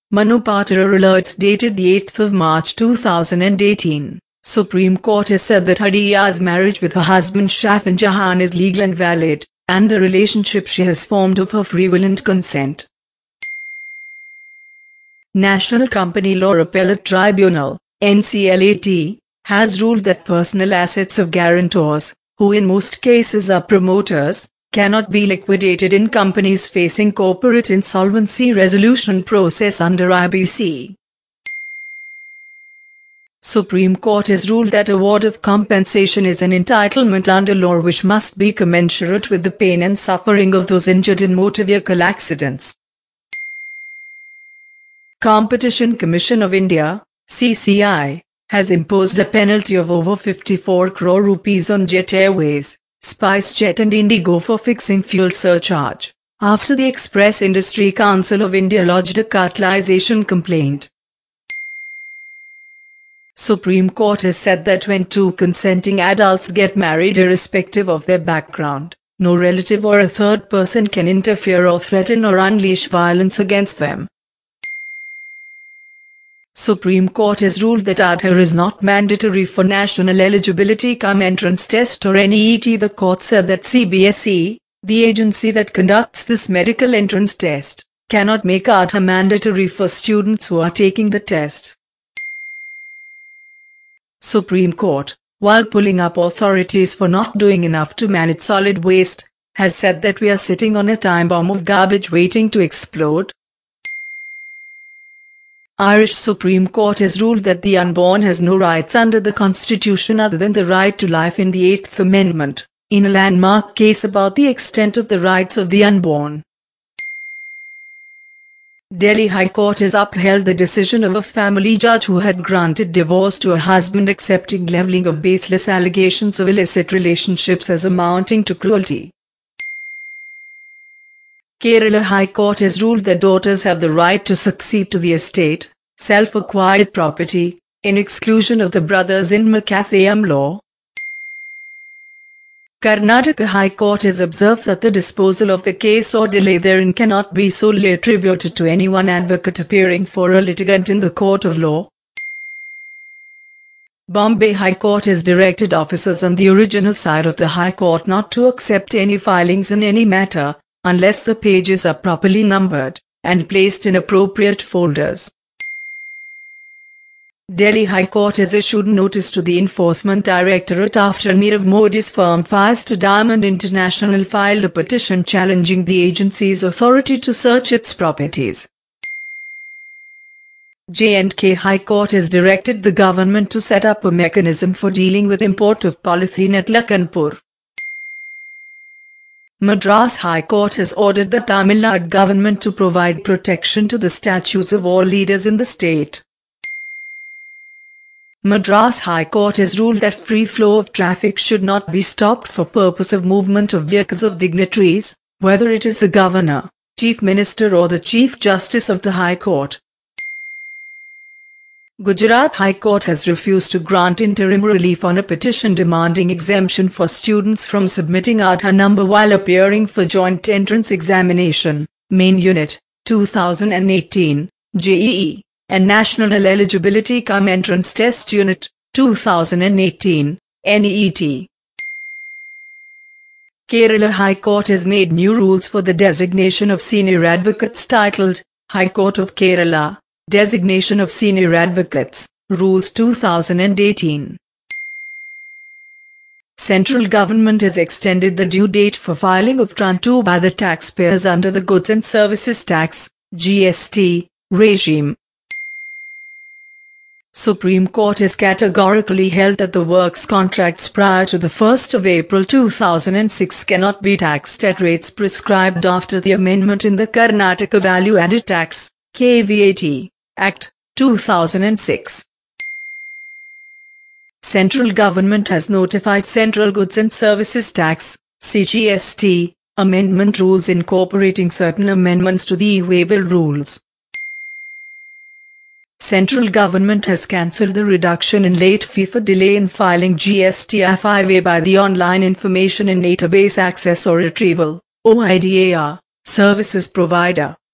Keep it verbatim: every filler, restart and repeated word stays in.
Manu Patrar alerts dated the eighth of March two thousand eighteen. Supreme Court has said that Hadiya's marriage with her husband Shafin Jahan is legal and valid, and a relationship she has formed of her free will and consent. National Company Law Appellate Tribunal, N C L A T, has ruled that personal assets of guarantors, who in most cases are promoters, cannot be liquidated in companies facing corporate insolvency resolution process under I B C. Supreme Court has ruled that award of compensation is an entitlement under law which must be commensurate with the pain and suffering of those injured in motor vehicle accidents. Competition Commission of India, C C I, has imposed a penalty of over fifty-four crore rupees on Jet Airways, SpiceJet and Indigo for fixing fuel surcharge, after the Express Industry Council of India lodged a cartelisation complaint. Supreme Court has said that when two consenting adults get married irrespective of their background, no relative or a third person can interfere or threaten or unleash violence against them. Supreme Court has ruled that Aadhaar is not mandatory for National Eligibility cum Entrance Test or N E E T. The court said that C B S E, the agency that conducts this medical entrance test, cannot make Aadhaar mandatory for students who are taking the test. Supreme Court, while pulling up authorities for not doing enough to manage solid waste, has said that we are sitting on a time bomb of garbage waiting to explode. Irish Supreme Court has ruled that the unborn has no rights under the Constitution other than the right to life in the Eighth Amendment, in a landmark case about the extent of the rights of the unborn. Delhi High Court has upheld the decision of a family judge who had granted divorce to a husband accepting levelling of baseless allegations of illicit relationships as amounting to cruelty. Kerala High Court has ruled that daughters have the right to succeed to the estate, self-acquired property, in exclusion of the brothers in Makathayam law. Karnataka High Court has observed that the disposal of the case or delay therein cannot be solely attributed to any one advocate appearing for a litigant in the court of law. Bombay High Court has directed officers on the original side of the High Court not to accept any filings in any matter, unless the pages are properly numbered and placed in appropriate folders. Delhi High Court has issued notice to the Enforcement Directorate after Nirav Modi's firm First Diamond International filed a petition challenging the agency's authority to search its properties. J and K High Court has directed the government to set up a mechanism for dealing with import of polythene at Lakhanpur. Madras High Court has ordered the Tamil Nadu government to provide protection to the statues of all leaders in the state. Madras High Court has ruled that free flow of traffic should not be stopped for purpose of movement of vehicles of dignitaries, whether it is the Governor, Chief Minister or the Chief Justice of the High Court. Gujarat High Court has refused to grant interim relief on a petition demanding exemption for students from submitting Aadhaar number while appearing for Joint Entrance Examination, Main Unit, two thousand eighteen, J E E, and National Eligibility cum Entrance Test Unit, two thousand eighteen, N E E T. Kerala High Court has made new rules for the designation of senior advocates titled, High Court of Kerala, Designation of Senior Advocates, Rules two thousand eighteen. Central government has extended the due date for filing of Tran two by the taxpayers under the Goods and Services Tax, G S T, regime. Supreme Court has categorically held that the works contracts prior to the first of April two thousand six cannot be taxed at rates prescribed after the amendment in the Karnataka Value Added Tax, K V A T, Act, two thousand six. Central government has notified Central Goods and Services Tax, C G S T, amendment rules incorporating certain amendments to the e-waiver rules. Central government has cancelled the reduction in late fee for delay in filing G S T F I V A by the Online Information and Database Access or Retrieval, O I D A R, services provider.